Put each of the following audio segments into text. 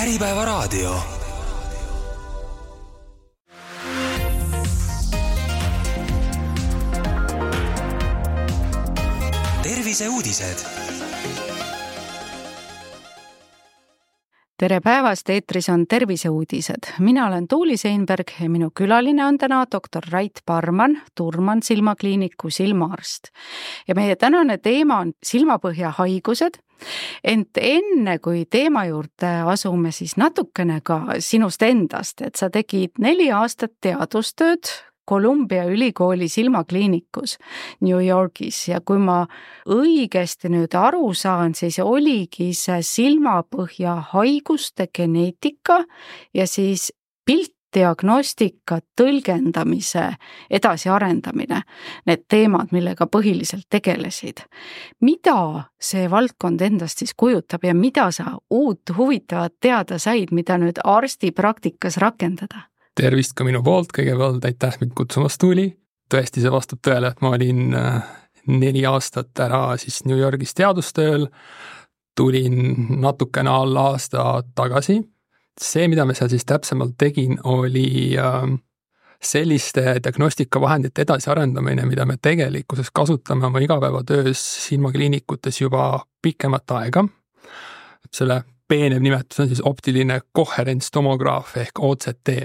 Äripäevaraadio. Terviseuudised. Tere päevast, eetris on Terviseuudised. Mina olen Tuuli Seinberg ja minu külaline on täna doktor Rait Parman, Turman silmakliiniku silmaarst. Ja meie tänane teema on silmapõhja haigused. Ent enne kui teema juurde asume, siis natukene ka sinust endast, et sa tegid 4 aastat teadustööd Columbia ülikooli silmakliinikus New Yorgis ja kui ma õigesti nüüd aru saan, siis oligi see silmapõhja haiguste geneetika ja siis piltdiagnostika tõlgendamise edasiarendamine, need teemad, millega põhiliselt tegelesid. Mida see valdkond endast siis kujutab ja mida sa uut huvitavat teada said, mida nüüd arstipraktikas rakendada? Tervist ka minu poolt, kõigepealt aitäh mind kutsumast, Tuuli. Tõesti, see vastab tõele, et ma olin 4 aastat ära siis New Yorgis teadustööl, tulin natukene alla aasta tagasi. See, mida me seal siis täpsemalt tegin, oli selliste diagnostikavahendite edasiarendamine, mida me tegelikkuses kasutame oma igapäevatöös silmakliinikutes juba pikemat aega. Selle peenev nimetus on siis optiline koherentstomograaf ehk OCT.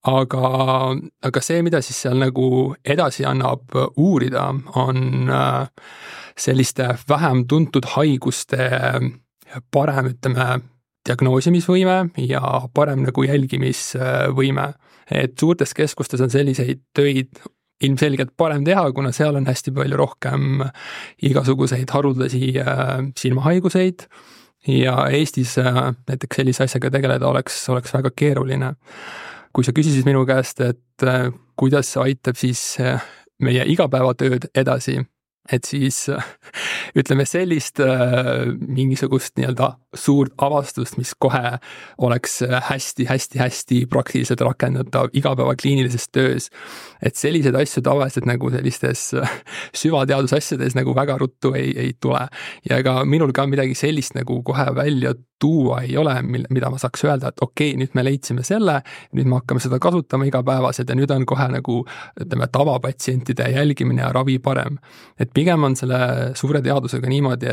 Aga see, mida siis seal nagu edasi annab uurida, on selliste vähem tuntud haiguste parem, diagnoosimisvõime ja parem nagu jälgimisvõime. Et suurtes keskustes on selliseid töid ilmselgelt parem teha, kuna seal on hästi palju rohkem igasuguseid haruldasi silmahaiguseid ja Eestis näiteks sellise asjaga tegeleda oleks väga keeruline. Kui sa küsisid minu käest, et kuidas see aitab siis meie igapäevatööd edasi, et siis ütleme sellist mingisugust nii-öelda suurt avastust, mis kohe oleks hästi praktiliselt rakendatav igapäeva kliinilises töös. Et sellised asju tavaliselt nagu sellistes süvateadusasjades nagu väga ruttu ei tule. Ja ega minul ka midagi sellist nagu kohe välja tuua ei ole, mida ma saaks öelda, et okei, nüüd me leidsime selle, nüüd me hakkame seda kasutama igapäevaselt ja nüüd on kohe nagu tavapatsientide jälgimine ja ravi parem. Et pigem on selle suure teadusega niimoodi,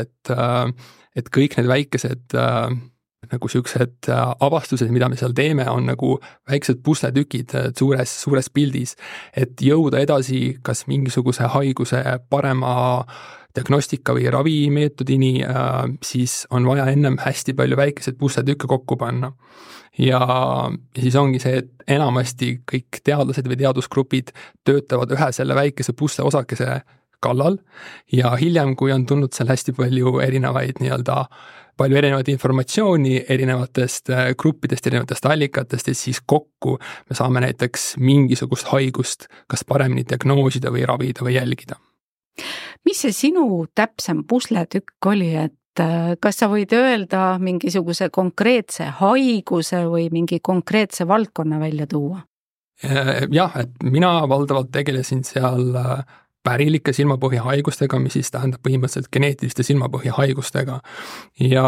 et kõik need väikesed nagu siuksed avastused, mida me seal teeme, on nagu väiksed pusletükid suures pildis, et jõuda edasi kas mingisuguse haiguse parema diagnostika või ravimeetodini, siis on vaja ennem hästi palju väikesed pusletükke kokku panna. Ja siis ongi see, et enamasti kõik teadlased või teadusgrupid töötavad ühe selle väikese pusle osakese kallal ja hiljem, kui on tulnud seal hästi palju erinevaid palju erinevaid informatsiooni erinevatest gruppidest, erinevatest allikatest, et siis kokku me saame näiteks mingisugust haigust kas paremini diagnoosida või ravida või jälgida. Mis see sinu täpsem pusletükk oli, et kas sa võid öelda mingisuguse konkreetse haiguse või mingi konkreetse valdkonna välja tuua? Jah, et mina valdavalt tegelesin seal pärilike silmapõhja haigustega, mis siis tähendab põhimõtteliselt geneetiliste silmapõhja haigustega. Ja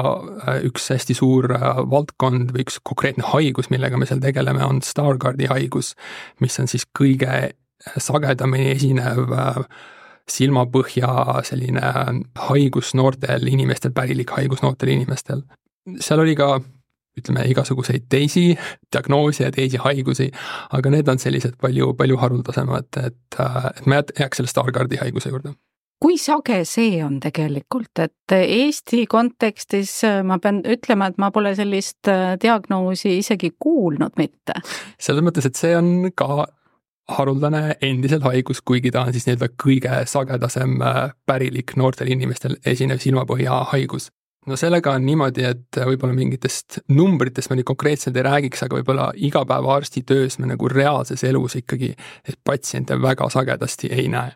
üks hästi suur valdkond või üks konkreetne haigus, millega me seal tegeleme, on Stargardti haigus, mis on siis kõige sagedamini esinev silmapõhja selline haigus noortel inimestel, pärilik haigus noortel inimestel. Seal oli ka igasuguseid teisi diagnoose ja teisi haigusi, aga need on sellised palju haruldasemad, et ma jääks selle Stargardti haiguse juurde. Kui sage see on tegelikult, et Eesti kontekstis ma pean ütlema, et ma pole sellist diagnoosi isegi kuulnud mitte? Selles mõttes, et see on ka haruldane endiselt haigus, kuigi ta on siis kõige sagedasem pärilik noortel inimestel esinev silmapõhja haigus. No sellega on niimoodi, et võib-olla mingitest numbritest ma nii konkreetselt ei räägiks, aga võib-olla igapäeva arsti töös me nagu reaalses elus ikkagi et patsiente väga sagedasti ei näe.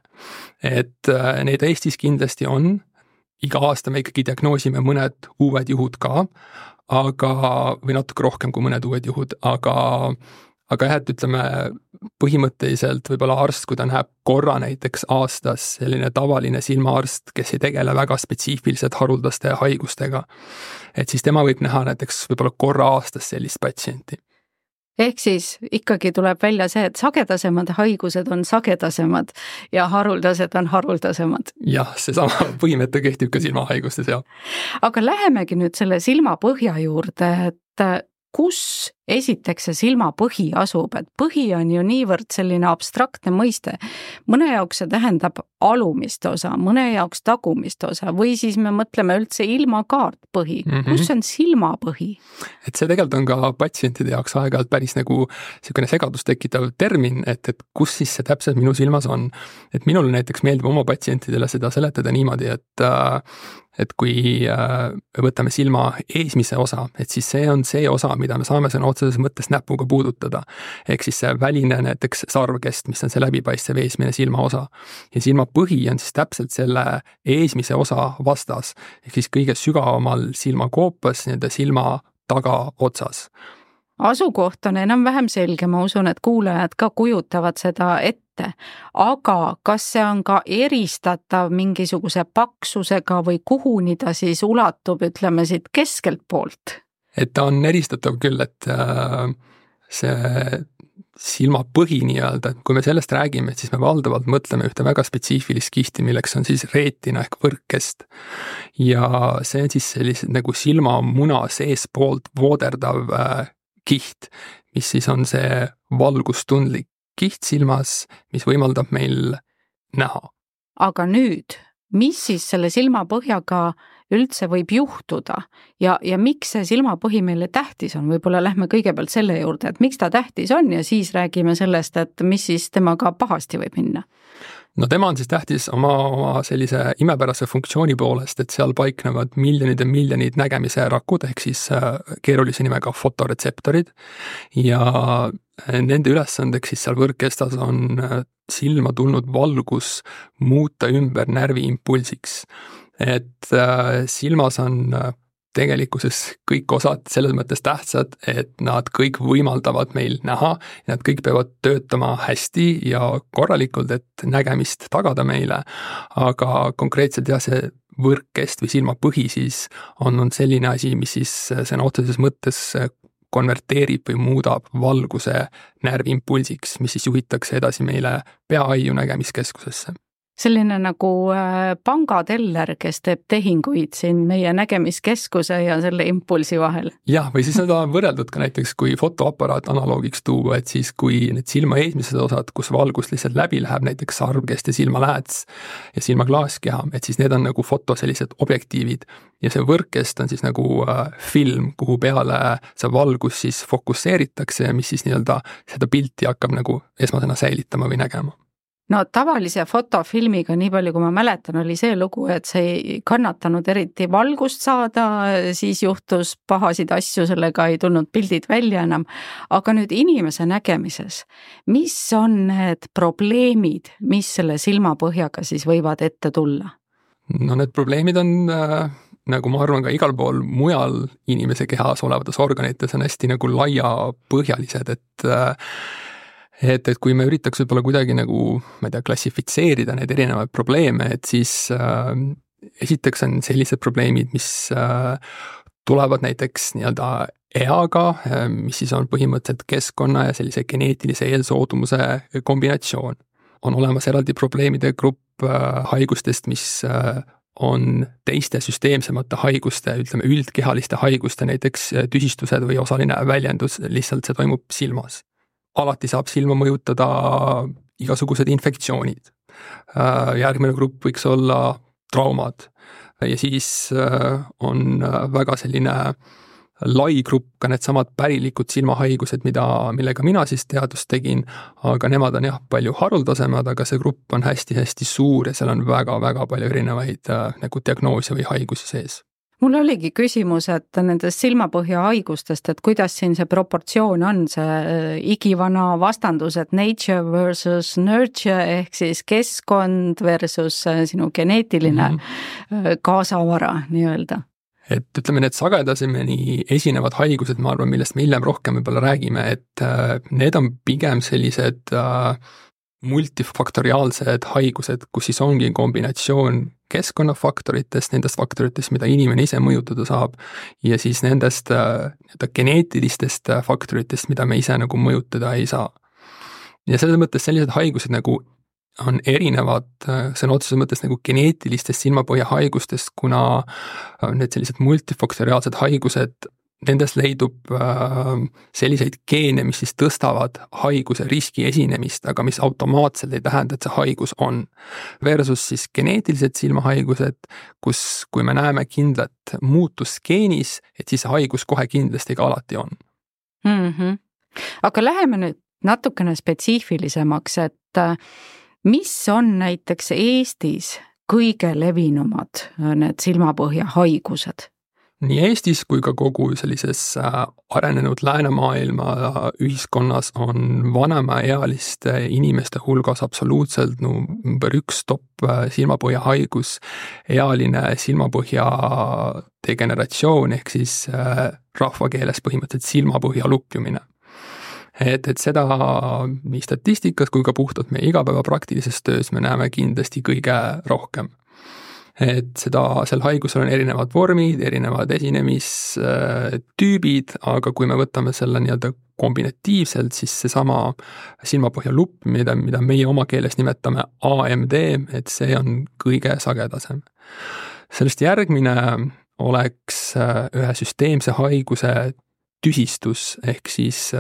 Et neid Eestis kindlasti on, iga aasta me ikkagi diagnoosime mõned uued juhud ka, või natuke rohkem kui mõned uued juhud, aga jah, et ütleme põhimõtteliselt võib-olla arst, kui ta näeb korra näiteks aastas, selline tavaline silmaarst, kes ei tegele väga spetsiifiliselt haruldaste haigustega, et siis tema võib näha näiteks võib-olla korra aastas sellist patsienti. Ehk siis ikkagi tuleb välja see, et sagedasemad haigused on sagedasemad ja haruldased on haruldasemad. Jah, seesama põhimõte kehtib ka silmahaigustes, jah. Aga lähemegi nüüd selle silmapõhja juurde, et kus esiteks see silmapõhi asub, et põhi on ju niivõrd selline abstraktne mõiste. Mõne jaoks see tähendab alumist osa, mõne jaoks tagumist osa või siis me mõtleme üldse ilmakaartpõhi. Kus on silmapõhi? Et see tegelikult on ka patsientide jaoks aeg-ajalt päris nagu selline segadust tekitav termin, et kus siis see täpselt minu silmas on. Et minule näiteks meeldib oma patsientidele seda seletada niimoodi, et kui võtame silma eesmise osa, et siis see on see osa, mida me saame sõna otseses mõttes näpuga puudutada. Ehk siis see väline näiteks sarvkest, mis on see läbipaistev eesmine silmaosa. Ja silmapõhi on siis täpselt selle eesmise osa vastas. Ehk siis kõige sügavamal silmakoopas, silma tagaotsas. Asukoht on enam-vähem selge, ma usun, et kuulajad ka kujutavad seda ette, aga kas see on ka eristatav mingisuguse paksusega või kuhuni ta siis ulatub, ütleme siit keskelt poolt? Et ta on eristatav küll, et see silmapõhi nii-öelda, et kui me sellest räägime, siis me valdavalt mõtleme ühte väga spetsiifilist kihti, milleks on siis reetina ehk võrkkest. Ja see on siis sellised nagu silmamuna seespoolt vooderdav kiht, mis siis on see valgustundlik kiht silmas, mis võimaldab meil näha. Aga nüüd, mis siis selle silmapõhjaga üldse võib juhtuda ja miks see silmapõhi meile tähtis on? Võib-olla lähme kõigepealt selle juurde, et miks ta tähtis on ja siis räägime sellest, et mis siis temaga pahasti võib minna. No tema on siis tähtis oma sellise imepärase funktsiooni poolest, et seal paiknevad miljonid ja miljonid nägemise rakud, ehk siis keerulise nimega fotoretseptorid ja nende ülesandeks siis seal võrkkestas on silma tulnud valgus muuta ümber närviimpulsiks. Et silmas on tegelikkuses kõik osad selles mõttes tähtsad, et nad kõik võimaldavad meil näha ja nad kõik peavad töötama hästi ja korralikult, et nägemist tagada meile. Aga konkreetselt jah, see võrkkest või silmapõhi siis on selline asi, mis siis sõna otseses mõttes konverteerib või muudab valguse närviimpulsiks, mis siis juhitakse edasi meile peaaiu nägemiskeskusesse. Selline nagu pangateller, kes teeb tehinguid siin meie nägemiskeskuse ja selle impulsi vahel. Jah, või siis seda on võrreldud ka näiteks, kui fotoaparaat analoogiks tuua, et siis kui need silma eesmised osad, kus valgus lihtsalt läbi läheb, näiteks sarvkest ja silmalääts ja silmaklaaskeha, et siis need on nagu foto sellised objektiivid ja see võrkkest on siis nagu film, kuhu peale see valgus siis fokusseeritakse ja mis siis nii-öelda seda pilti hakkab nagu esmasena säilitama või nägema. No tavalise fotofilmiga, nii palju kui ma mäletan, oli see lugu, et see ei kannatanud eriti valgust saada, siis juhtus pahasid asju, sellega ei tulnud pildid välja enam. Aga nüüd inimese nägemises, mis on need probleemid, mis selle silmapõhjaga siis võivad ette tulla? No need probleemid on, nagu ma arvan, ka igal pool mujal inimese kehas olevates organites on hästi nagu laiapõhjalised, et kui me üritaks võib-olla kuidagi nagu, ma ei tea, klassifitseerida neid erinevaid probleeme, et siis esiteks on sellised probleemid, mis tulevad näiteks nii-öelda eaga, mis siis on põhimõtteliselt keskkonna ja sellise geneetilise eelsoodumuse kombinatsioon. On olemas eraldi probleemide grupp haigustest, mis on teiste süsteemsemate haiguste, ütleme üldkehaliste haiguste, näiteks tüsistused või osaline väljendus, lihtsalt see toimub silmas. Alati saab silma mõjutada igasugused infektsioonid. Järgmine grupp võiks olla traumad ja siis on väga selline lai grupp ka needsamad pärilikud silmahaigused, millega mina siis teadust tegin, aga nemad on jah palju haruldasemad, aga see grupp on hästi-hästi suur ja seal on väga-väga palju erinevaid nagu diagnoose või haigusi sees. Mul oligi küsimus, et nendest silmapõhja haigustest, et kuidas siin see proportsioon on, see igivana vastandus, et nature versus nurture ehk siis keskkond versus sinu geneetiline kaasavara nii-öelda. et ütleme, need sagedasemini esinevad haigused, ma arvan, millest me hiljem rohkem võib-olla räägime, et need on pigem sellised multifaktoriaalsed haigused, kus siis ongi kombinatsioon keskkonnafaktoritest, nendest faktoritest, mida inimene ise mõjutada saab, ja siis nendest geneetilistest faktoritest, mida me ise nagu mõjutada ei saa. Ja selles mõttes sellised haigused nagu on erinevad sõna otseses mõttes nagu geneetilistest silmapõhjahaigustest, kuna need sellised multifaktoriaalsed haigused, nendes leidub selliseid geene, mis siis tõstavad haiguse riski esinemist, aga mis automaatselt ei tähenda, et see haigus on. Versus siis geneetilised silmahaigused, kus kui me näeme kindlat muutust geenis, et siis see haigus kohe kindlasti ka alati on. Aga läheme nüüd natukene spetsiifilisemaks, et mis on näiteks Eestis kõige levinumad need silmapõhjahaigused? Nii Eestis kui ka kogu sellises arenenud läänemaailma ühiskonnas on vanemaealiste inimeste hulgas absoluutselt number 1 top silmapõhjahaigus, ealine silmapõhja degeneratsioon ehk siis rahvakeeles põhimõtteliselt silmapõhja lupjumine. Et seda nii statistikas kui ka puhtalt meie igapäeva praktilises töös me näeme kindlasti kõige rohkem. Et sel haigusel on erinevad vormid, erinevad esinemistüübid, aga kui me võtame selle nii-öelda kombinatiivselt, siis seesama silmapõhja lupp, mida meie oma keeles nimetame AMD, et see on kõige sagedasem. Sellest järgmine oleks ühe süsteemse haiguse tüsistus, ehk siis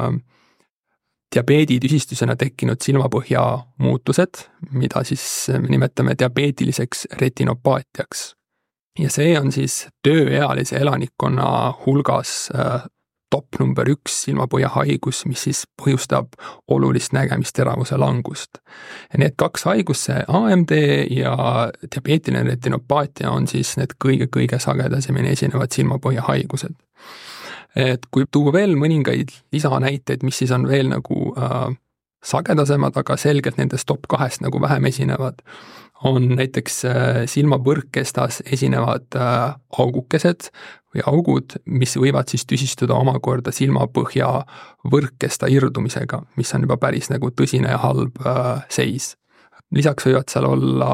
diabeeditüsistusena tekkinud silmapõhja muutused, mida siis me nimetame diabeetiliseks retinopaatiaks. Ja see on siis tööealise elanikkonna hulgas top number 1 silmapõhjahaigus, mis siis põhjustab olulist nägemisteravuse langust. Ja need 2 haigust, see AMD ja diabeetiline retinopaatia on siis need kõige sagedasemini esinevad silmapõhjahaigused. Et kui tuua veel mõningaid lisanäiteid, mis siis on veel nagu sagedasemad, aga selgelt nendest top 2 nagu vähem esinevad, on näiteks silmavõrkkestas esinevad augukesed või augud, mis võivad siis tüsistuda omakorda silmapõhja võrkkesta irdumisega, mis on juba päris nagu tõsine ja halb seis. Lisaks võivad seal olla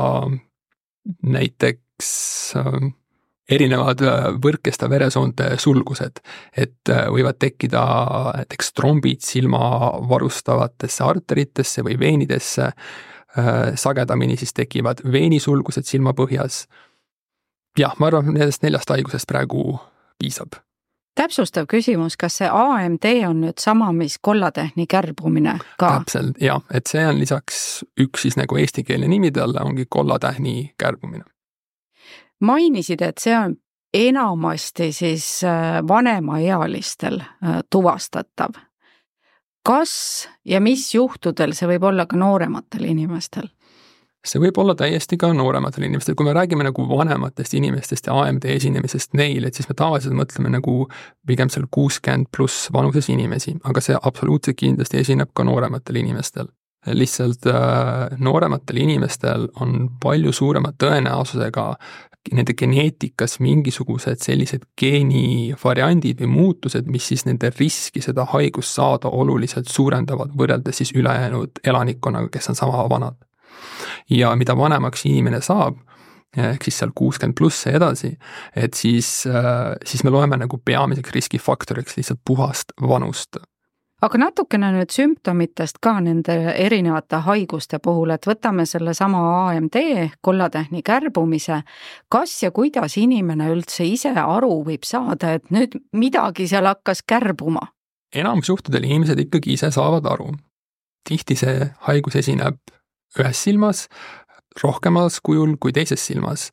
näiteks erinevad võrkkesta veresoonte sulgused, et võivad tekkida näiteks trombid silma varustavatesse arteritesse või veenidesse, sagedamini siis tekivad veenisulgused silmapõhjas. Jah, ma arvan, nendest 4 haigusest praegu piisab. Täpsustav küsimus, kas see AMD on nüüd sama, mis kollatähni kärbumine ka? Täpselt, jah, et see on lisaks üks siis nagu eestikeelne nimide alla ongi kollatähni kärbumine. Mainisid, et see on enamasti siis vanemaealistel tuvastatav. Kas ja mis juhtudel see võib olla ka noorematel inimestel? See võib olla täiesti ka noorematel inimestel. Kui me räägime nagu vanematest inimestest ja AMD esinemisest neil, et siis me tavaliselt mõtleme nagu pigem seal 60 pluss vanuses inimesi, aga see absoluutselt kindlasti esineb ka noorematel inimestel. Lihtsalt noorematel inimestel on palju suurema tõenäosusega nende geneetikas mingisugused sellised geenivariandid või muutused, mis siis nende riski seda haigust saada oluliselt suurendavad võrreldes siis ülejäänud elanikkonnaga, kes on sama vanad. Ja mida vanemaks inimene saab, ehk siis seal 60 pluss ja edasi, et siis me loeme nagu peamiseks riskifaktoriks lihtsalt puhast vanust. Aga natukene nüüd sümptomitest ka nende erinevate haiguste puhul, et võtame selle sama AMD, kollatähni kärbumise, kas ja kuidas inimene üldse ise aru võib saada, et nüüd midagi seal hakkas kärbuma? Enamus juhtudel inimesed ikkagi ise saavad aru. Tihti see haigus esineb ühes silmas, rohkemas kujul kui teises silmas,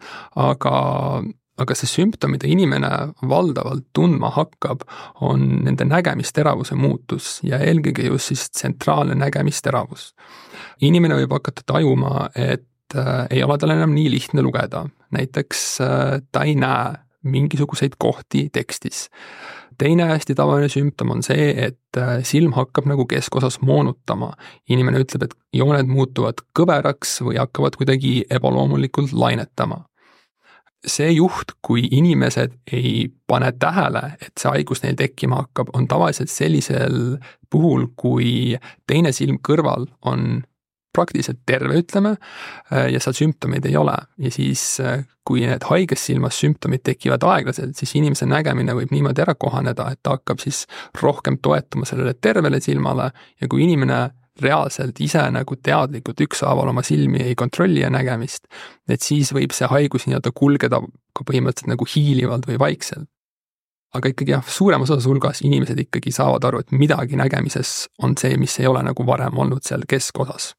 aga see sümptom, mida inimene valdavalt tundma hakkab, on nende nägemisteravuse muutus ja eelkõige just siis tsentraalne nägemisteravus. Inimene võib hakata tajuma, et ei ole tal enam nii lihtne lugeda. Näiteks ta ei näe mingisuguseid kohti tekstis. Teine hästi tavaline sümptom on see, et silm hakkab nagu keskosas moonutama. Inimene ütleb, et jooned muutuvad kõveraks või hakkavad kuidagi ebaloomulikult lainetama. see juht, kui inimesed ei pane tähele, et see haigus neil tekkima hakkab, on tavaliselt sellisel puhul, kui teine silm kõrval on praktiliselt terve, ütleme, ja seal sümptomeid ei ole. Ja siis, kui need haiges silmas sümptomid tekivad aeglaselt, siis inimese nägemine võib niimoodi ära kohaneda, et ta hakkab siis rohkem toetuma sellele tervele silmale ja kui inimene reaalselt ise nagu teadlikult ükshaaval oma silmi ei kontrolli ja nägemist, et siis võib see haigus nii-öelda kulgeda ka põhimõtteliselt nagu hiilivalt või vaikselt. Aga ikkagi suuremas osas hulgas inimesed ikkagi saavad aru, et midagi nägemises on see, mis ei ole nagu varem olnud seal keskosas.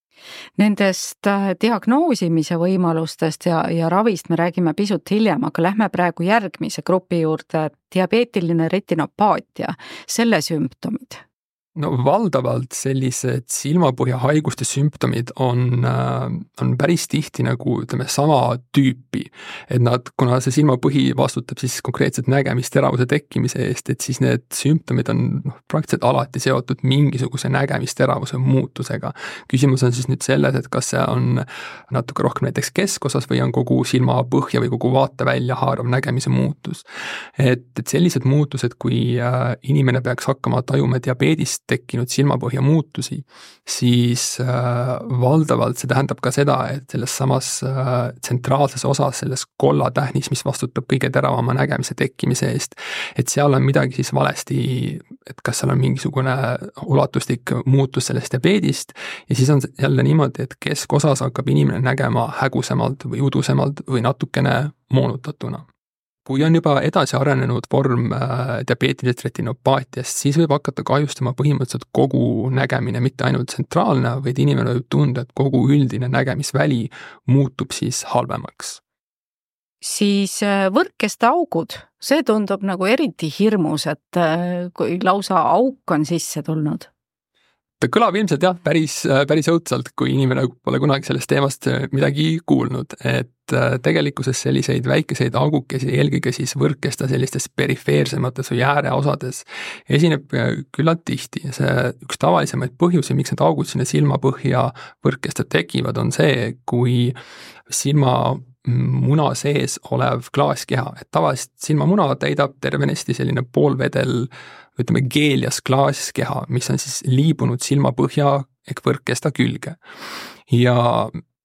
Nendest diagnoosimise võimalustest ja ravist me räägime pisut hiljem, aga lähme praegu järgmise grupi juurde, diabeetiline retinopaatia, selle sümptomid. No valdavalt sellised silmapõhja haiguste sümptomid on päris tihti nagu ütleme sama tüüpi, et kuna see silmapõhi vastutab siis konkreetselt nägemisteravuse tekkimise eest, et siis need sümptomid on praktiliselt alati seotud mingisuguse nägemisteravuse muutusega. Küsimus on siis nüüd selles, et kas see on natuke rohkem näiteks keskosas või on kogu silmapõhja või kogu vaatevälja haarav nägemise muutus. Et sellised muutused, kui inimene peaks hakkama tajuma diabeedist tekkinud silmapõhja muutusi, siis valdavalt see tähendab ka seda, et selles samas tsentraalses osas, selles kollatähnis, mis vastutab kõige teravama nägemise tekkimise eest, et seal on midagi siis valesti, et kas seal on mingisugune ulatuslik muutus sellest diabeedist ja siis on jälle niimoodi, et keskosas hakkab inimene nägema hägusemalt või udusemalt või natukene moonutatuna. Kui on juba edasi arenenud vorm diabeetilisest retinopaatiast, siis võib hakata kahjustama põhimõtteliselt kogu nägemine, mitte ainult tsentraalne, vaid inimene võib tunda, et kogu üldine nägemisväli muutub siis halvemaks. Siis võrkkeste augud, see tundub nagu eriti hirmus, et kui lausa auk on sisse tulnud. Ta kõlab ilmselt päris õudsalt, kui inimene pole kunagi sellest teemast midagi kuulnud, et tegelikkuses selliseid väikeseid augukesi, eelkõige siis võrkkesta sellistes perifeersemates või ääreosades esineb küllalt tihti. See üks tavalisemaid põhjusi, miks need augud sinna silmapõhja võrkkesta tekivad, on see, kui silmamuna sees olev klaaskeha, et tavaliselt silmamuna täidab tervenesti selline poolvedel, ütleme geelias klaaskeha, mis on siis liibunud silmapõhja ehk võrkkesta külge. Ja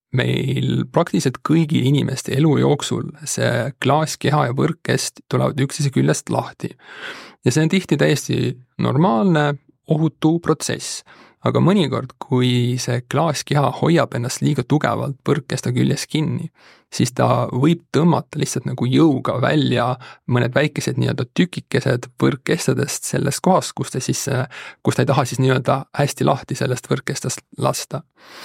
meil praktiliselt kõigi inimeste elu jooksul see klaaskeha ja võrkkest tulevad üksteise küljest lahti. Ja see on tihti täiesti normaalne, ohutu protsess. Aga mõnikord, kui see klaaskeha hoiab ennast liiga tugevalt võrkkesta küljes kinni, siis ta võib tõmmata lihtsalt nagu jõuga välja mõned väikesed nii-öelda tükikesed võrkkestadest sellest kohast, kus ta ei taha siis nii-öelda hästi lahti sellest võrkkestast lasta.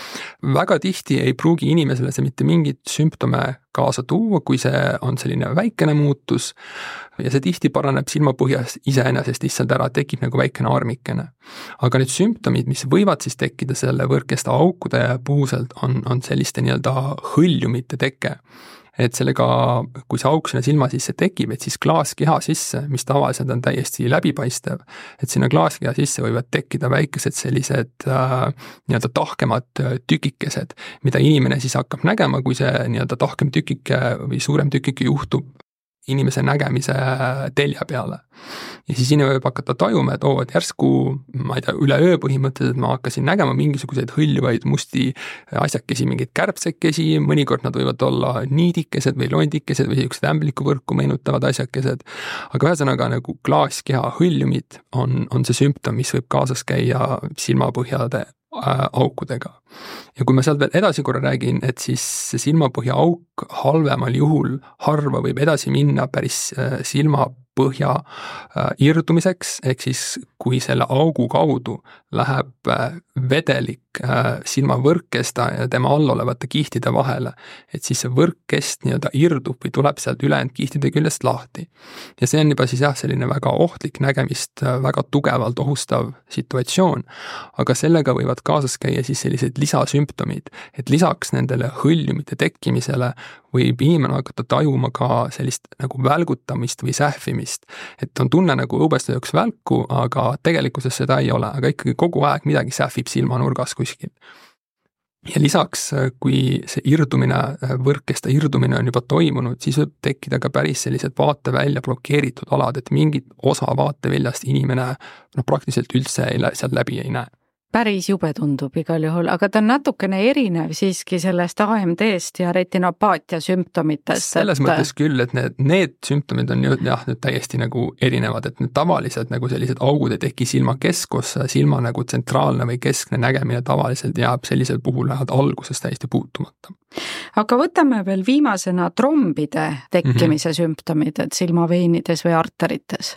Väga tihti ei pruugi inimesele see mitte mingit sümptome kaasa tuua, kui see on selline väikene muutus ja see tihti paraneb silmapõhjas iseenesest lihtsalt ära, tekib nagu väikene armikene. Aga need sümptomid, mis võivad siis tekkida selle võrkkesta aukude puhuselt, on selliste nii-öelda hõljumite teke. Et sellega, kui see auk sinna silma sisse tekib, et siis klaaskeha sisse, mis tavaliselt on täiesti läbipaistev, et sinna klaaskeha sisse võivad tekkida väikesed sellised nii-öelda tahkemad tükikesed, mida inimene siis hakkab nägema, kui see nii-öelda tahkem tükike või suurem tükike juhtub inimese nägemise telja peale. Ja siis inimene võib hakata tajuma, et järsku, ma ei tea, üleöö põhimõtteliselt ma hakkasin nägema mingisuguseid hõljuvaid musti asjakesi, mingeid kärbsekesi, mõnikord nad võivad olla niidikesed või londikesed või sellised ämblikuvõrku meenutavad asjakesed. Aga ühesõnaga nagu klaaskeha hõljumid on see sümptom, mis võib kaasas käia silmapõhjade aukudega. Ja kui ma sealt veel edasi korra räägin, et siis see silmapõhja auk halvemal juhul harva võib edasi minna päris silmapõhja irdumiseks, ehk siis kui selle augu kaudu läheb vedelik silmavõrkkesta ja tema all olevate kihtide vahele, et siis see võrkkest nii-öelda irdub või tuleb sealt ülejäänud kihtide küljest lahti. Ja see on juba siis selline väga ohtlik nägemist, väga tugevalt ohustav situatsioon, aga sellega võivad kaasas käia siis sellised lisasümptomid, et lisaks nendele hõljumite tekkimisele võib inimene hakata tajuma ka sellist nagu välgutamist või sähvimist, et on tunne nagu õuest üks välku, aga tegelikkuses seda ei ole, aga ikkagi kogu aeg midagi sähvib silmanurgas kuskil. ja lisaks, kui see irdumine, võrkkesta irdumine on juba toimunud, siis võib tekkida ka päris sellised vaatevälja blokeeritud alad, et mingit osa vaateväljast inimene praktiliselt üldse sealt läbi ei näe. Päris jube tundub igal juhul, aga ta on natukene erinev siiski sellest AMD-st ja retinopaatia sümptomitest. Selles mõttes küll, et need sümptomid on nüüd täiesti nagu erinevad, et need tavaliselt nagu sellised augud ei teki silma keskossa, silma nagu tsentraalne või keskne nägemine tavaliselt jääb sellisel puhul lähevad alguses täiesti puutumata. Aga võtame veel viimasena trombide tekkimise sümptomid, et silmaveinides või arterites.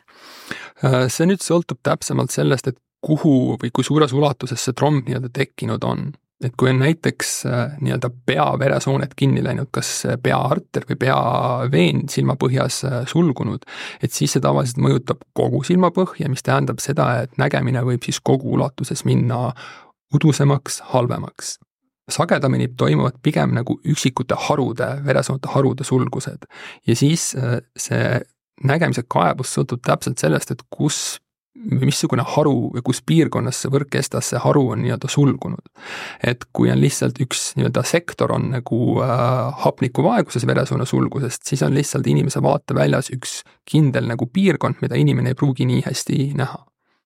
See nüüd sõltub täpsemalt sellest, et kuhu või kui suures ulatuses see tromb tekkinud on. Et kui on näiteks peaveresoonet kinni läinud, kas peaarter või peaveen silmapõhjas sulgunud, et siis see tavaliselt mõjutab kogu silmapõhja, mis tähendab seda, et nägemine võib siis kogu ulatuses minna udusemaks, halvemaks. Sagedamini toimuvad pigem nagu üksikute veresoonte harude sulgused ja siis see nägemise kaebus sõltub täpselt sellest, et missugune haru või kus piirkonnas see võrkkestas see haru on sulgunud. Et kui on lihtsalt üks sektor on nagu hapnikuvaeguses veresoone sulgusest, siis on lihtsalt inimese vaateväljas üks kindel nagu piirkond, mida inimene ei pruugi nii hästi näha.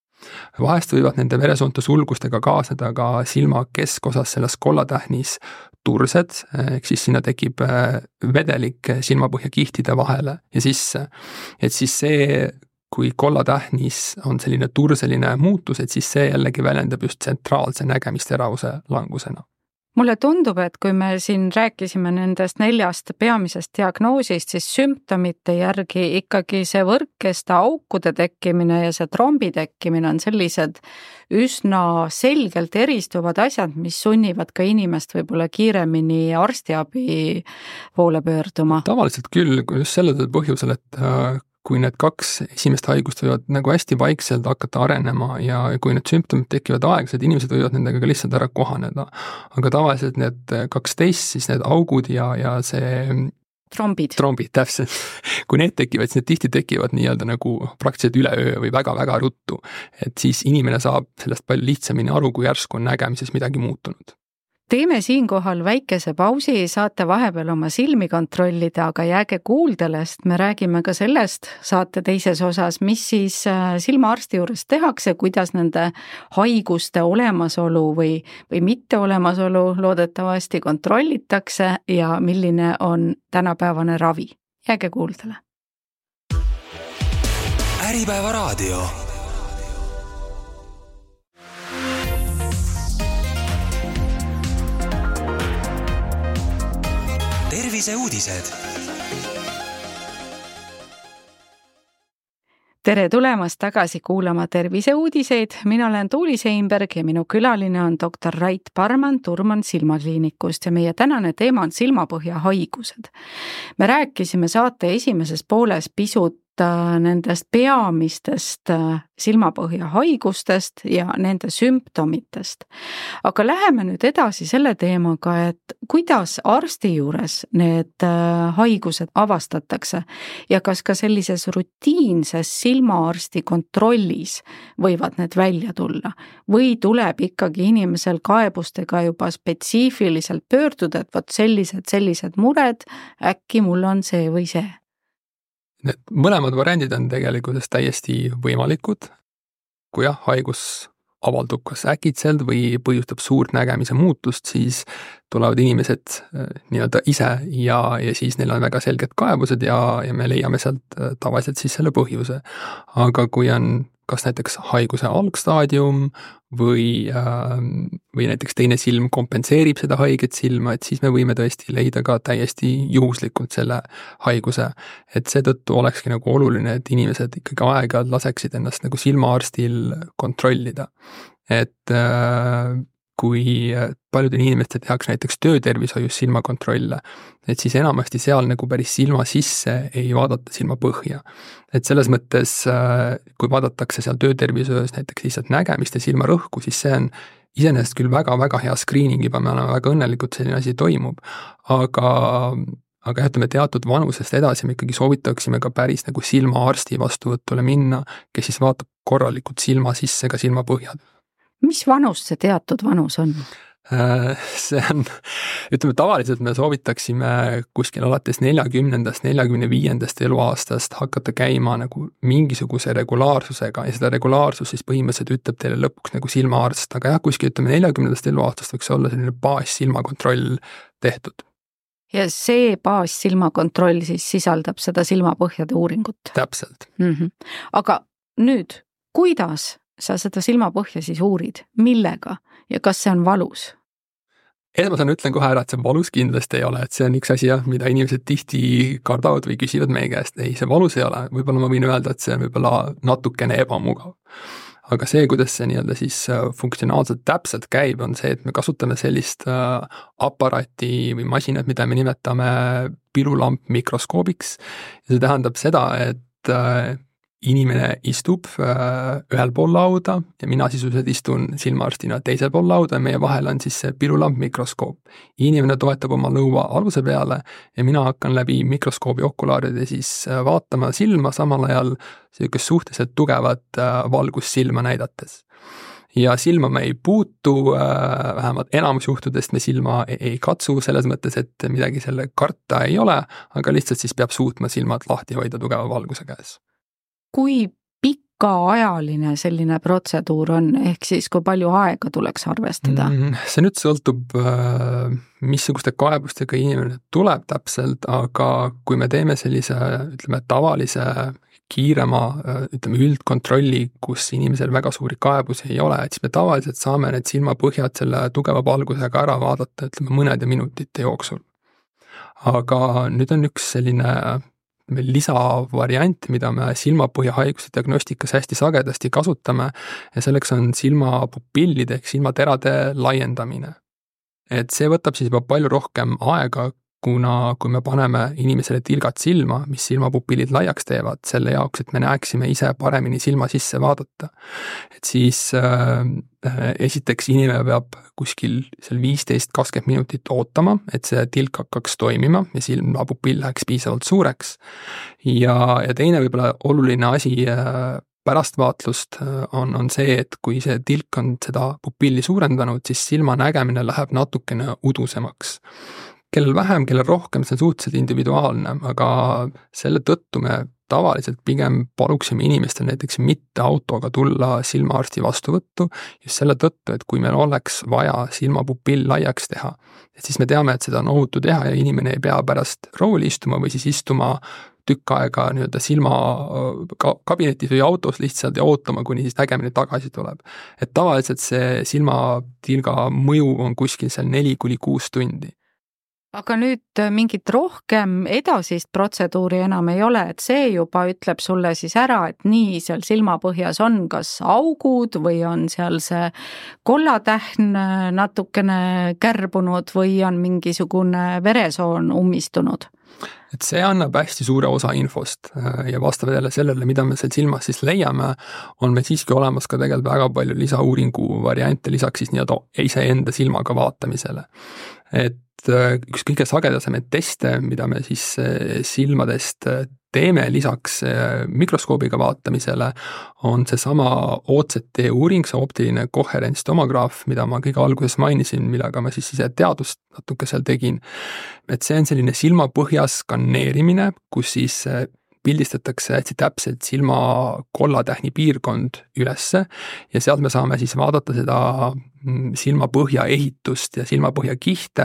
Vahest võivad nende veresoonte sulgustega kaasneda ka silma keskosas selles kollatähnis tursed, ehk siis sinna tekib vedelik silmapõhja kihtide vahele ja sisse. Et siis see kui kollatähnis on selline turseline muutus, et siis see jällegi väljendab just tsentraalse nägemisteravuse langusena. Mulle tundub, et kui me siin rääkisime nendest 4 peamisest diagnoosist, siis sümptomite järgi ikkagi see võrkkesta aukude tekkimine ja see trombi tekkimine on sellised üsna selgelt eristuvad asjad, mis sunnivad ka inimest võib-olla kiiremini arstiabi poole pöörduma. Tavaliselt küll, just sellel põhjusel, et kui need 2 esimest haigust võivad nagu hästi vaikselt hakata arenema ja kui need sümptomid tekivad aeglaselt, inimesed võivad nendega ka lihtsalt ära kohaneda. Aga tavaliselt need 12, siis need augud ja see trombid, täpselt. Kui need tekivad, siis need tihti tekivad nagu praktiliselt üleöö või väga-väga ruttu. Et siis inimene saab sellest palju lihtsamini aru, kui järsku on nägemises midagi muutunud. Teeme siinkohal väikese pausi, saate vahepeal oma silmi kontrollida, aga jääge kuuldelest, me räägime ka sellest saate teises osas, mis siis silmaarsti juures tehakse, kuidas nende haiguste olemasolu või mitte olemasolu loodetavasti kontrollitakse ja milline on tänapäevane ravi. Jääge kuuldele. Äripäeva raadio. Terviseuudised. Tere tulemast tagasi kuulama terviseuudiseid. Mina olen Tuuli Seinberg ja minu külaline on doktor Rait Parman Turman silmakliinikust ja meie tänane teema on silmapõhja haigused. Me rääkisime saate esimeses pooles pisut nendest peamistest silmapõhja haigustest ja nende sümptomitest. Aga läheme nüüd edasi selle teemaga, et kuidas arsti juures need haigused avastatakse ja kas ka sellises rutiinses silmaarsti kontrollis võivad need välja tulla või tuleb ikkagi inimesel kaebustega juba spetsiifiliselt pöörduda, et võt sellised mured, äkki mul on see või see. Need mõlemad variandid on tegelikult täiesti võimalikud, kui haigus avaldub kas äkitselt või põhjustab suurt nägemise muutust, siis tulevad inimesed ise ja siis neil on väga selged kaebused ja me leiame sealt tavaliselt siis selle põhjuse. Aga kui on kas näiteks haiguse algstaadium või näiteks teine silm kompenseerib seda haiget silma, et siis me võime tõesti leida ka täiesti juhuslikult selle haiguse. Et seetõttu olekski nagu oluline, et inimesed ikkagi aeg-ajalt laseksid ennast nagu silmaarstil kontrollida. Et kui paljudel inimestel tehakse näiteks töötervishoius silmakontrolle, et siis enamasti seal nagu päris silma sisse ei vaadata silma põhja. Et selles mõttes, kui vaadatakse seal töötervishoius näiteks lihtsalt nägemist ja silmarõhku, siis see on iseenesest küll väga-väga hea screening juba, me oleme väga õnnelikud, selline asi toimub, aga ütleme teatud vanusest edasi me ikkagi soovitaksime ka päris nagu silmaarsti vastuvõtule minna, kes siis vaatab korralikult silma sisse ka silmapõhjad. Mis vanus see teatud vanus on? See on, ütleme tavaliselt me soovitaksime kuskil alates 40-45 eluaastast hakata käima nagu mingisuguse regulaarsusega ja seda regulaarsus siis põhimõtteliselt ütleb teile lõpuks nagu silmaarst, aga jah, kuskil ütleme 40 eluaastast võiks olla selline baassilmakontroll tehtud. Ja see baassilmakontroll siis sisaldab seda silmapõhjade uuringut? Täpselt. Aga nüüd, kuidas sa seda silmapõhja siis uurid? Millega? Ja kas see on valus? Esmasena ütlen kohe ära, et see valus kindlasti ei ole, et see on üks asi, mida inimesed tihti kardavad või küsivad meie käest. Ei, see valus ei ole. Võib-olla ma võin öelda, et see on võib-olla natukene ebamugav. Aga see, kuidas see nii-öelda siis funktsionaalselt täpselt käib, on see, et me kasutame sellist aparaati või masinat, mida me nimetame pilulamp mikroskoobiks. Ja see tähendab seda, et inimene istub ühel pool lauda ja mina sisuliselt istun silmaarstina teisel pool lauda ja meie vahel on siis see pilulamp mikroskoop. Inimene toetab oma lõua aluse peale ja mina hakkan läbi mikroskoobi okulaaride siis vaatama silma samal ajal sellist suhteliselt tugevat valgust silma näidates. Ja silma me ei puutu, vähemalt enamus juhtudest me silma ei katsu selles mõttes, et midagi selle karta ei ole, aga lihtsalt siis peab suutma silmad lahti hoida tugeva valguse käes. Kui pikaajaline selline protseduur on, ehk siis kui palju aega tuleks arvestada? See nüüd sõltub, missuguste kaebustega inimene tuleb täpselt, aga kui me teeme sellise, ütleme, tavalise kiirema, ütleme, üldkontrolli, kus inimesel väga suuri kaebusi ei ole, et siis me tavaliselt saame need silmapõhjad selle tugeva valgusega ära vaadata, ütleme, mõnede minutite jooksul. Aga nüüd on üks selline lisavariant, mida me silmapõhjahaiguse diagnostikas hästi sagedasti kasutame ja selleks on silmapupillide ehk silmaterade laiendamine. Et see võtab siis juba palju rohkem aega, kuna kui me paneme inimesele tilgad silma, mis silmapupillid laiaks teevad, selle jaoks, et me näeksime ise paremini silma sisse vaadata. Et siis esiteks inimene peab kuskil seal 15-20 minutit ootama, et see tilk hakkaks toimima ja silmapupill läheks piisavalt suureks. Ja teine võib-olla oluline asi pärast vaatlust on see, et kui see tilk on seda pupilli suurendanud, siis silma nägemine läheb natukene udusemaks. Kellel vähem, kellel rohkem, see on suhteliselt individuaalne, aga selle tõttu me tavaliselt pigem paluksime inimestel näiteks mitte autoga tulla silmaarsti vastuvõttu just selle tõttu, et kui meil oleks vaja silmapupill laiaks teha, et siis me teame, et seda on ohutu teha ja inimene ei pea pärast rooli istuma või siis istuma tükk aega nii-öelda silma kabinetis või autos lihtsalt ja ootama, kuni siis nägemine tagasi tuleb. Et tavaliselt see silmatilga mõju on kuskil seal 4-6 tundi. Aga nüüd mingit rohkem edasist protseduuri enam ei ole, et see juba ütleb sulle siis ära, et nii seal silmapõhjas on kas augud või on seal see kollatähn natukene kärbunud või on mingisugune veresoon ummistunud. Et see annab hästi suure osa infost ja vastavalt jälle sellele, mida me seal silmas siis leiame, on meil siiski olemas ka tegelikult väga palju lisauuringu variante lisaks siis nii-öelda iseenda silmaga vaatamisele. Et üks kõige sagedasemaid teste, mida me siis silmadest teeme lisaks mikroskoobiga vaatamisele, on seesama OCT uuring, see optiline koherentstomograaf, mida ma kõige alguses mainisin, millega ma siis ise teadust natuke seal tegin. Et see on selline silmapõhja skaneerimine, kus siis pildistatakse hästi täpselt silma kollatähni piirkond ülesse ja sealt me saame siis vaadata seda silmapõhja ehitust ja silmapõhja kihte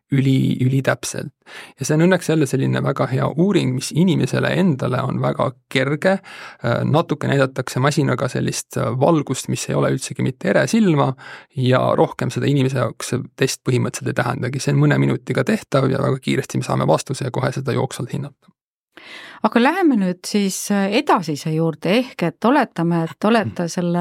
ülitäpselt. Ja see on õnneks jälle selline väga hea uuring, mis inimesele endale on väga kerge, natuke näidatakse masinaga sellist valgust, mis ei ole üldsegi mitte ere silma ja rohkem seda inimese jaoks test põhimõtteliselt ei tähendagi. See on mõne minutiga tehtav ja väga kiiresti me saame vastuse ja kohe seda jooksvalt hinnata. Aga läheme nüüd siis edasise juurde ehk, et oletame, et olete selle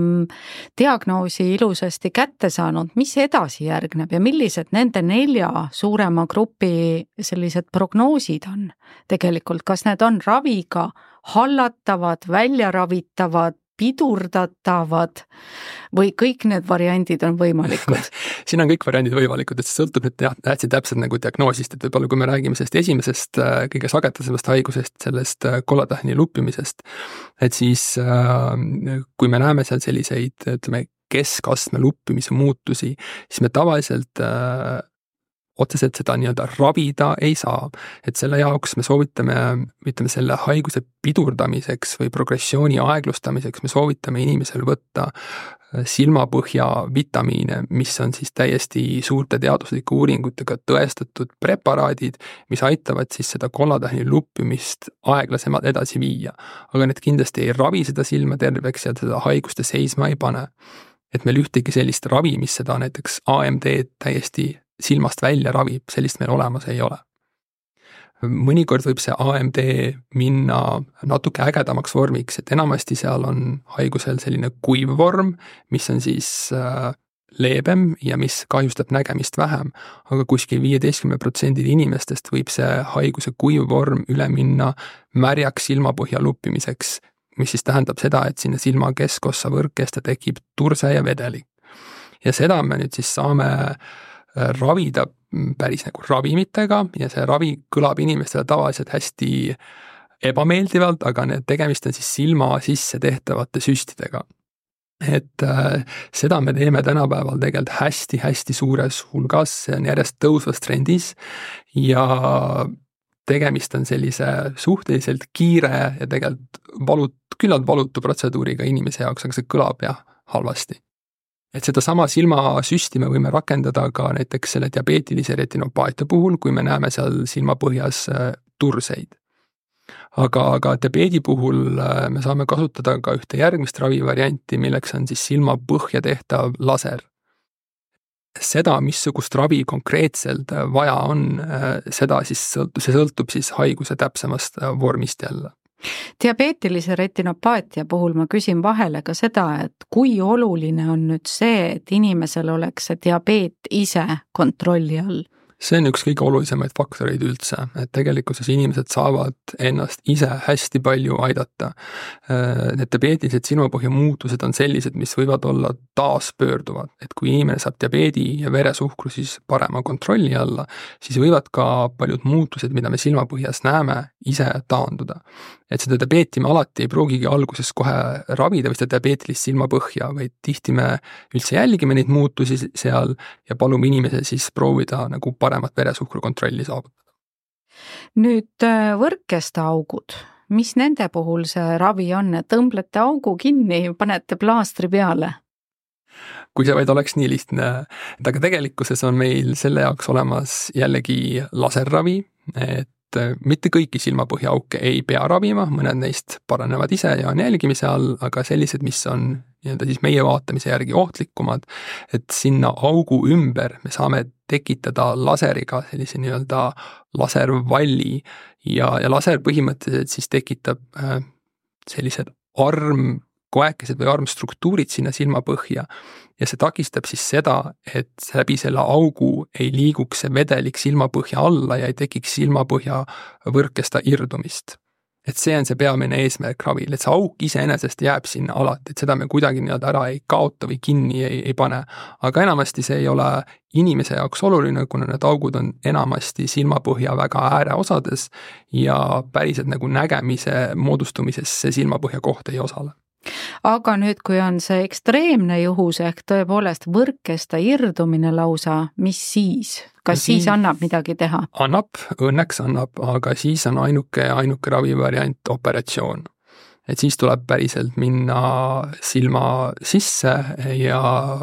diagnoosi ilusasti kätte saanud, mis edasi järgneb ja millised nende 4 suurema grupi sellised prognoosid on tegelikult, kas need on raviga hallatavad, väljaravitavad, pidurdatavad või kõik need variandid on võimalikud? Siin on kõik variandid võimalikud, et see sõltub nüüd hästi täpselt nagu diagnoosist, et võib-olla kui me räägime sellest esimesest kõige sagedasemast haigusest, sellest kollatähni luppimisest, et siis kui me näeme seal selliseid, ütleme, keskastme luppimise muutusi, siis me tavaliselt otseselt seda nii-öelda ravida ei saa. Et selle jaoks me soovitame, ütleme selle haiguse pidurdamiseks või progressiooni aeglustamiseks, me soovitame inimesel võtta silmapõhja vitamiine, mis on siis täiesti suurte teaduslike uuringutega tõestatud preparaadid, mis aitavad siis seda kollatähni luppimist aeglasemalt edasi viia. Aga need kindlasti ei ravi seda silma terveks ja seda haiguste seisma ei pane. Et meil ühtegi sellist ravi, mis seda näiteks AMD täiesti silmast välja ravib, sellist meil olemas ei ole. Mõnikord võib see AMD minna natuke ägedamaks vormiks, et enamasti seal on haigusel selline kuiv vorm, mis on siis leebem ja mis kahjustab nägemist vähem, aga kuskil 15% inimestest võib see haiguse kuiv vorm üle minna märjaks silmapõhja luppimiseks, mis siis tähendab seda, et sinna silma keskossa võrkesta tekib turse ja vedelik. Ja seda me nüüd siis saame ravida päris nagu ravimitega ja see ravi kõlab inimestele tavaliselt hästi ebameeldivalt, aga tegemist on siis silma sisse tehtavate süstidega. Et seda me teeme tänapäeval tegelikult hästi-hästi suures hulgas, see on järjest tõusvas trendis ja tegemist on sellise suhteliselt kiire ja tegelikult küllalt valutu protseduuriga inimese jaoks, aga see kõlab jah halvasti. Et seda sama silmasüsti me võime rakendada ka näiteks selle diabeetilise retinopaatia puhul, kui me näeme seal silmapõhjas turseid. Aga diabeedi puhul me saame kasutada ka ühte järgmist ravivarianti, milleks on siis silmapõhja tehtav laser. Seda, missugust ravi konkreetselt vaja on, see sõltub siis haiguse täpsemast vormist jälle. Diabeetilise retinopaatia puhul ma küsin vahele ka seda, et kui oluline on nüüd see, et inimesel oleks see diabeet ise kontrolli all? See on üks kõige olulisemaid faktoreid üldse, et tegelikkuses inimesed saavad ennast ise hästi palju aidata. Need diabeetilised silmapõhja muutused on sellised, mis võivad olla taaspöörduvad, et kui inimene saab diabeedi ja veresuhkru siis parema kontrolli alla, siis võivad ka paljud muutused, mida me silmapõhjas näeme, ise taanduda. Et seda diabeeti me alati ei pruugigi alguses kohe ravida või seda diabeetilist silmapõhja, vaid tihti me üldse jälgime neid muutusi seal ja palume inimesel siis proovida nagu paremat veresuhkru kontrolli saavutada. Nüüd võrkeste augud, mis nende puhul see ravi on, et tõmblete augu kinni, panete plaastri peale? Kui see vaid oleks nii lihtne, aga tegelikkuses on meil selle jaoks olemas jällegi laserravi, et mitte kõiki silmapõhjaauke ei pea ravima, mõned neist paranevad ise ja on jälgimise all, aga sellised, mis on nii-öelda siis meie vaatamise järgi ohtlikumad, et sinna augu ümber me saame tekitada laseriga sellise nii-öelda laservalli ja laser põhimõtteliselt siis tekitab sellised armkoekesed või armstruktuurid sinna silmapõhja ja see takistab siis seda, et läbi selle augu ei liiguks see vedelik silmapõhja alla ja ei tekiks silmapõhja võrkesta irdumist. Et see on see peamine eesmärk ravil, et see auk iseenesest jääb sinna alati, et seda me kuidagi nii-öelda ära ei kaota või kinni ei pane. Aga enamasti see ei ole inimese jaoks oluline, kuna need augud on enamasti silmapõhja väga ääreosades ja päriselt nagu nägemise moodustumises see silmapõhja koht ei osale. Aga nüüd, kui on see ekstreemne juhus ehk tõepoolest võrkesta irdumine lausa, mis siis? Kas siis annab midagi teha? Õnneks annab, aga siis on ainuke ravivariant operatsioon. Et siis tuleb päriselt minna silma sisse ja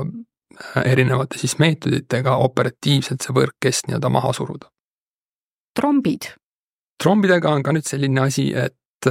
erinevate siis meetoditega operatiivselt see võrkkest nii-öelda maha suruda. Trombid? Trombidega on ka nüüd selline asi, et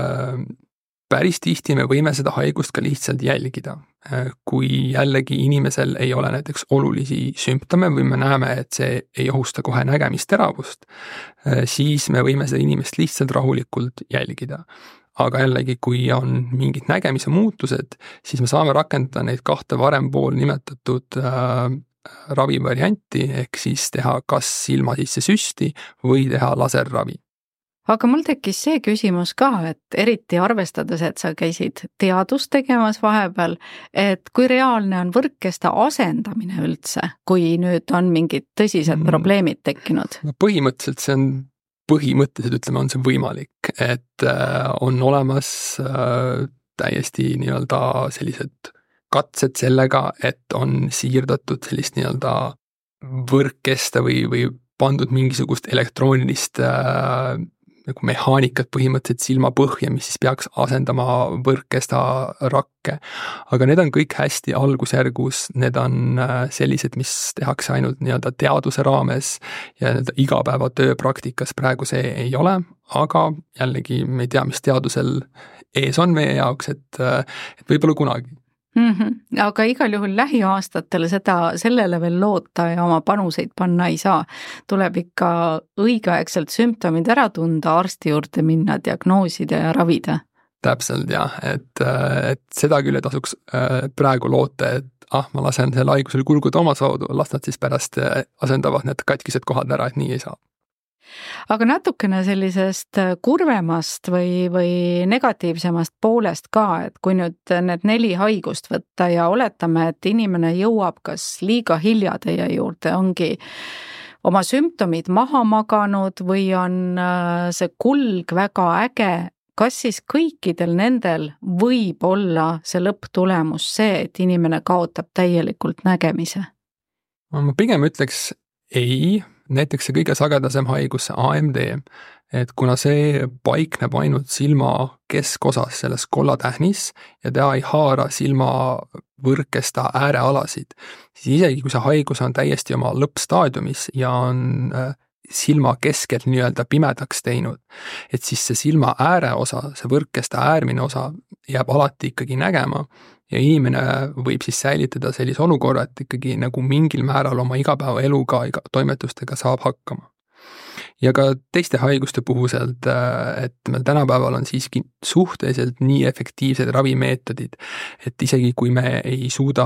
päris tihti me võime seda haigust ka lihtsalt jälgida. Kui jällegi inimesel ei ole näiteks olulisi sümptome või me näeme, et see ei ohusta kohe nägemisteravust, siis me võime seda inimest lihtsalt rahulikult jälgida. Aga jällegi, kui on mingid nägemise muutused, siis me saame rakendada neid kahte varem pool nimetatud ravivarianti, ehk siis teha kas silma sisse süsti või teha laserravi. Aga mul tekkis see küsimus ka, et eriti arvestades, et sa käisid teadust tegemas vahepeal, et kui reaalne on võrkkesta asendamine üldse, kui nüüd on mingid tõsised probleemid tekkinud? Põhimõtteliselt ütleme, on see võimalik, et on olemas täiesti nii-öelda sellised katsed sellega, et on siirdatud sellist nii-öelda võrkkesta või pandud mingisugust elektroonilist nagu mehaanikat põhimõtteliselt silmapõhja, mis siis peaks asendama võrkkesta rakke. Aga need on kõik hästi algusjärgus, need on sellised, mis tehakse ainult nii-öelda teaduse raames ja nii-öelda igapäevatöö praktikas praegu see ei ole, aga jällegi me ei tea, mis teadusel ees on meie jaoks, et võib-olla kunagi. Aga igal juhul lähiaastatel sellele veel loota ja oma panuseid panna ei saa. Tuleb ikka õigeaegselt sümptomid ära tunda, arsti juurde minna, diagnoosida ja ravida. Täpselt jah, et seda küll ei tasuks praegu loota, et ma lasen selle haigusel kulguda oma soodu, las nad siis pärast asendavad need katkised kohad ära, et nii ei saa. Aga natukene sellisest kurvemast või negatiivsemast poolest ka, et kui nüüd need 4 haigust võtta ja oletame, et inimene jõuab kas liiga hilja teie juurde, ongi oma sümptomid maha maganud või on see kulg väga äge, kas siis kõikidel nendel võib olla see lõpptulemus see, et inimene kaotab täielikult nägemise? Ma pigem ütleks ei. Näiteks see kõige sagedasem haigus, see AMD, et kuna see paikneb ainult silma keskosas selles kollatähnis ja ta ei haara silma võrkkesta äärealasid, siis isegi kui see haigus on täiesti oma lõppstaadiumis ja on silma keskelt nii-öelda pimedaks teinud, et siis see silma ääreosa, see võrkkesta äärmine osa jääb alati ikkagi nägema ja inimene võib siis säilitada sellise olukorra, et ikkagi nagu mingil määral oma igapäevaeluga, toimetustega saab hakkama. Ja ka teiste haiguste puhuselt, et meil tänapäeval on siiski suhteliselt nii efektiivsed ravimeetodid, et isegi kui me ei suuda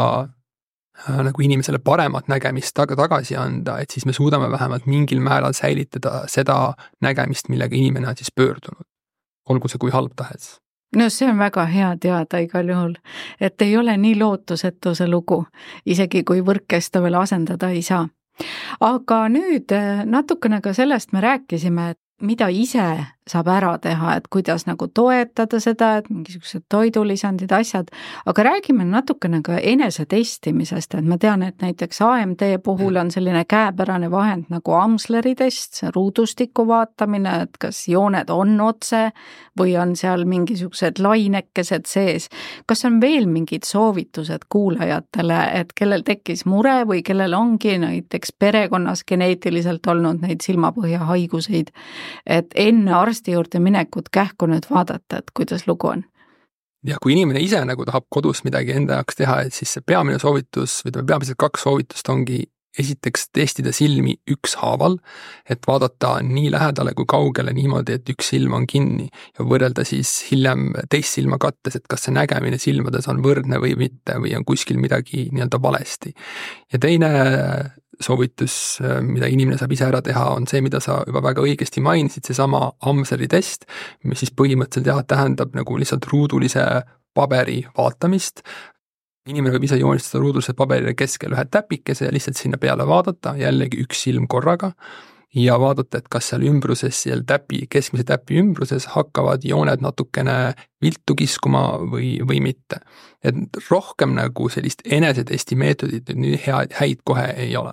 nagu inimesele paremat nägemist tagasi anda, et siis me suudame vähemalt mingil määral säilitada seda nägemist, millega inimene on siis pöördunud, olgu see kui halb tahes. No see on väga hea teada igal juhul, et ei ole nii lootusetu see lugu, isegi kui võrkkesta veel asendada ei saa. Aga nüüd natukene ka sellest me rääkisime, et mida ise saab ära teha, et kuidas nagu toetada seda, et mingisugused toidulisandid, asjad, aga räägime natukene ka enesetestimisest, et ma tean, et näiteks AMD puhul on selline käepärane vahend nagu Amsleri test, see ruudustiku vaatamine, et kas jooned on otse või on seal mingisugused lainekesed sees. Kas on veel mingid soovitused kuulajatele, et kellel tekkis mure või kellel ongi näiteks perekonnas geneetiliselt olnud neid silmapõhja haiguseid, et enne arsti juurde minekut kähku nüüd vaadata, et kuidas lugu on? Ja kui inimene ise nagu tahab kodus midagi enda jaoks teha, et siis see peamine soovitus, või peamiselt 2 soovitust ongi esiteks testida silmi ükshaaval, et vaadata nii lähedale kui kaugele niimoodi, et üks silm on kinni ja võrrelda siis hiljem teist silma kattes, et kas see nägemine silmades on võrdne või mitte või on kuskil midagi nii-öelda valesti. Ja teine soovitus, mida inimene saab ise ära teha, on see, mida sa juba väga õigesti mainisid, seesama Amsleri test, mis siis põhimõtteliselt tähendab nagu lihtsalt ruudulise paberi vaatamist. Inimene võib ise joonistada ruudulise paberile keskel ühe täpikese ja lihtsalt sinna peale vaadata, jällegi üks silm korraga, ja vaadata, et kas seal ümbruses, seal keskmise täpi ümbruses hakkavad jooned natukene viltu kiskuma või mitte. Et rohkem nagu sellist enesetesti meetodit nii häid kohe ei ole.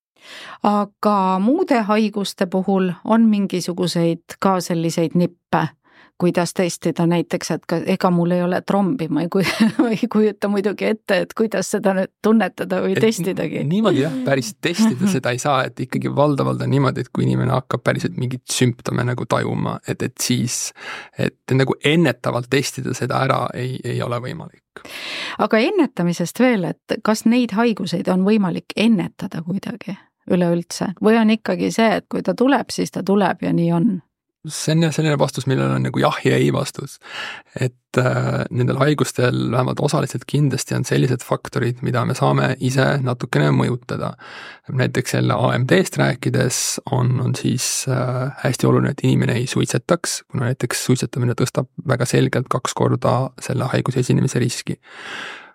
Aga muude haiguste puhul on mingisuguseid ka selliseid nippe, kuidas testida näiteks, et ega mul ei ole trombi, ma ei kujuta muidugi ette, et kuidas seda nüüd tunnetada või testidagi. Niimoodi jah, päris testida seda ei saa, et ikkagi valdavalt on niimoodi, et kui inimene hakkab päriselt mingit sümptome nagu tajuma, et siis, et nagu ennetavalt testida seda ära ei ole võimalik. Aga ennetamisest veel, et kas neid haiguseid on võimalik ennetada kuidagi üleüldse või on ikkagi see, et kui ta tuleb, siis ta tuleb ja nii on? See on selline vastus, millel on nagu jah ja ei vastus. Et nendel haigustel vähemalt osaliselt kindlasti on sellised faktorid, mida me saame ise natukene mõjutada. Näiteks selle AMD-st rääkides on siis hästi oluline, et inimene ei suitsetaks, kuna näiteks suitsetamine tõstab väga selgelt 2 korda selle haiguse esinemise riski.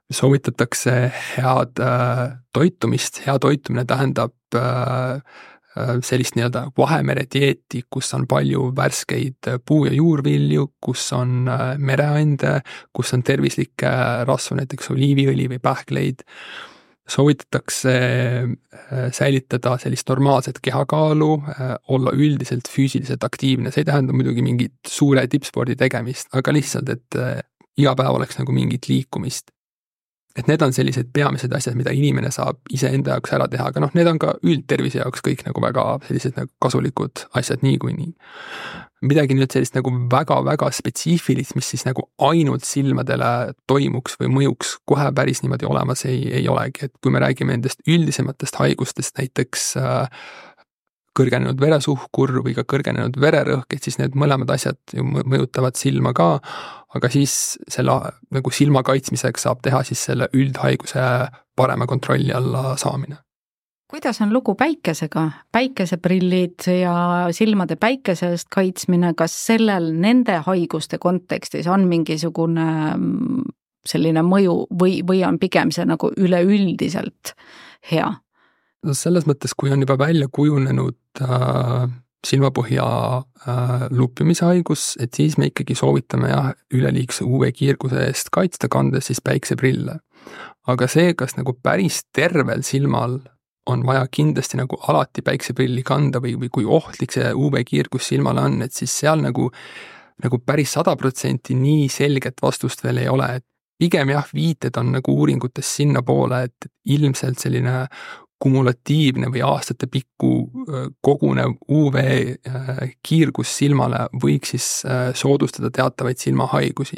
Soovitatakse head toitumist, hea toitumine tähendab sellist nii-öelda Vahemere dieeti, kus on palju värskeid puu- ja juurvilju, kus on mereande, kus on tervislikke rasvu, näiteks oliiviõli või pähkleid. Soovitatakse säilitada sellist normaalset kehakaalu, olla üldiselt füüsiliselt aktiivne, see ei tähenda muidugi mingit suure tippspordi tegemist, aga lihtsalt, et iga päev oleks nagu mingit liikumist. Et need on sellised peamised asjad, mida inimene saab iseenda jaoks ära teha, aga need on ka üldtervise jaoks kõik nagu väga sellised nagu kasulikud asjad niikuinii. Midagi nüüd sellist nagu väga-väga spetsiifilist, mis siis nagu ainult silmadele toimuks või mõjuks kohe päris niimoodi olemas ei olegi, et kui me räägime nendest üldisematest haigustest, näiteks kõrgenenud veresuhkur või ka kõrgenenud vererõhk, et siis need mõlemad asjad ju mõjutavad silma ka, aga siis selle nagu silma kaitsmiseks saab teha siis selle üldhaiguse parema kontrolli alla saamine. Kuidas on lugu päikesega? Päikeseprillid ja silmade päikese eest kaitsmine, kas sellel nende haiguste kontekstis on mingisugune selline mõju või on pigem see nagu üleüldiselt hea? Selles mõttes, kui on juba välja kujunenud silmapõhja luppimise haigus, et siis me ikkagi soovitame üleliigse UV-kiirguse eest kaitsta, kandes siis päikseprille. Aga see, kas nagu päris tervel silmal on vaja kindlasti nagu alati päikseprilli kanda või kui ohtlik see UV-kiirgus silmale on, et siis seal nagu päris 100% nii selget vastust veel ei ole, et pigem viited on nagu uuringutes sinna poole, et ilmselt selline kumulatiivne või aastate pikku kogunev UV-kiirgus silmale võiks siis soodustada teatavaid silmahaigusi.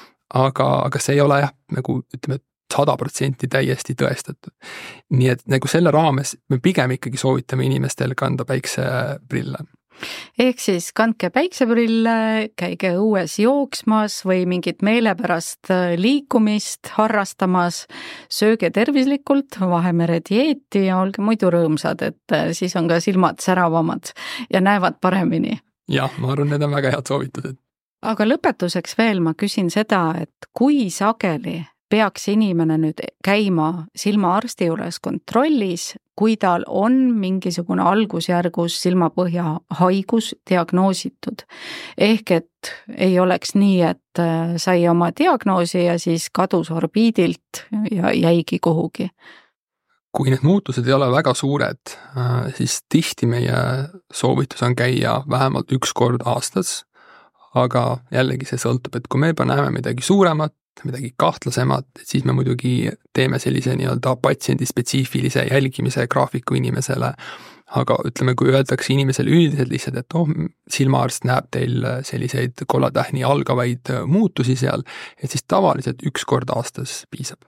Aga see ei ole nagu ütleme 100% täiesti tõestatud. Nii et nagu selle raames me pigem ikkagi soovitame inimestel kanda päikseprille. Ehk siis kandke päikseprille, käige õues jooksmas või mingit meelepärast liikumist harrastamas, sööge tervislikult, Vahemere dieeti ja olge muidu rõõmsad, et siis on ka silmad säravamad ja näevad paremini. Jah, ma arvan, need on väga head soovitused. Aga lõpetuseks veel ma küsin seda, et kui sageli peaks inimene nüüd käima silmaarsti juures kontrollis, kui tal on mingisugune algusjärgus silmapõhja haigus diagnoositud. Ehk et ei oleks nii, et sai oma diagnoosi ja siis kadus orbiidilt ja jäigi kuhugi. Kui need muutused ei ole väga suured, siis tihti meie soovitus on käia vähemalt 1 kord aastas, aga jällegi see sõltub, et kui me juba näeme midagi suuremat, midagi kahtlasemat, et siis me muidugi teeme sellise nii-öelda patsiendi spetsiifilise jälgimise graafiku inimesele, aga ütleme, kui öeldakse inimesele üldiselt lihtsalt, et silmaarst näeb teil selliseid kollatähni algavaid muutusi seal, et siis tavaliselt 1 kord aastas piisab.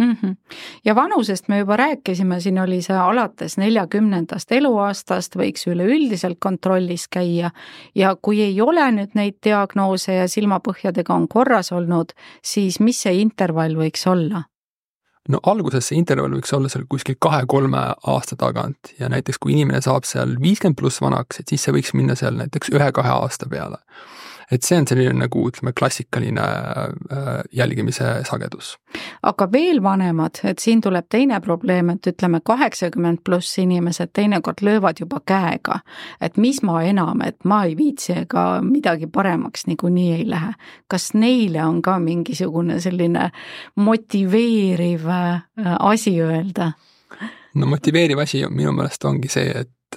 Ja vanusest me juba rääkisime, siin oli see alates 40. eluaastast võiks üleüldiselt kontrollis käia ja kui ei ole nüüd neid diagnoose ja silmapõhjadega on korras olnud, siis mis see intervall võiks olla? No alguses see intervall võiks olla seal kuskil 2-3 aasta tagant ja näiteks kui inimene saab seal 50+ vanaks, et siis see võiks minna seal näiteks 1-2 aasta peale. Et see on selline nagu ütleme klassikaline jälgimise sagedus. Aga veel vanemad, et siin tuleb teine probleem, et ütleme 80+ inimesed teinekord löövad juba käega, et mis ma enam, et ma ei viitsi ega midagi paremaks niikuinii ei lähe. Kas neile on ka mingisugune selline motiveeriv asi öelda? No motiveeriv asi minu meelest ongi see,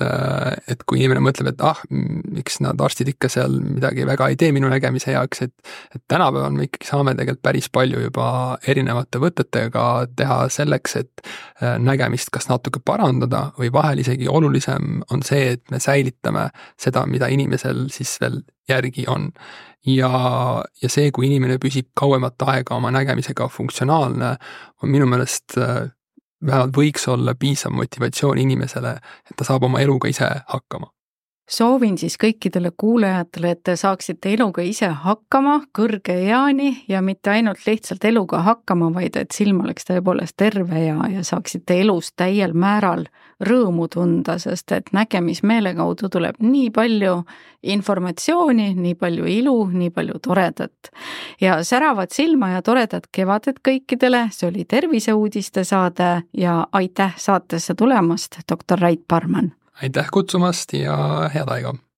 et kui inimene mõtleb, et miks nad arstid ikka seal midagi väga ei tee minu nägemise heaks, et tänapäeval me ikkagi saame tegelikult päris palju juba erinevate võtetega teha selleks, et nägemist kas natuke parandada või vahel isegi olulisem on see, et me säilitame seda, mida inimesel siis veel järgi on. Ja see, kui inimene püsib kauemat aega oma nägemisega funktsionaalne, on minu meelest vähemalt võiks olla piisav motivatsioon inimesele, et ta saab oma eluga ise hakkama. Soovin siis kõikidele kuulajatele, et te saaksite eluga ise hakkama kõrge eani ja mitte ainult lihtsalt eluga hakkama, vaid et silm oleks tõepoolest terve ja saaksite elus täiel määral rõõmu tunda, sest et nägemismeele kaudu tuleb nii palju informatsiooni, nii palju ilu, nii palju toredat. Ja säravat silma ja toredat kevadet kõikidele, see oli terviseuudiste saade ja aitäh saatesse tulemast, doktor Rait Parman. aitäh kutsumast ja head aega!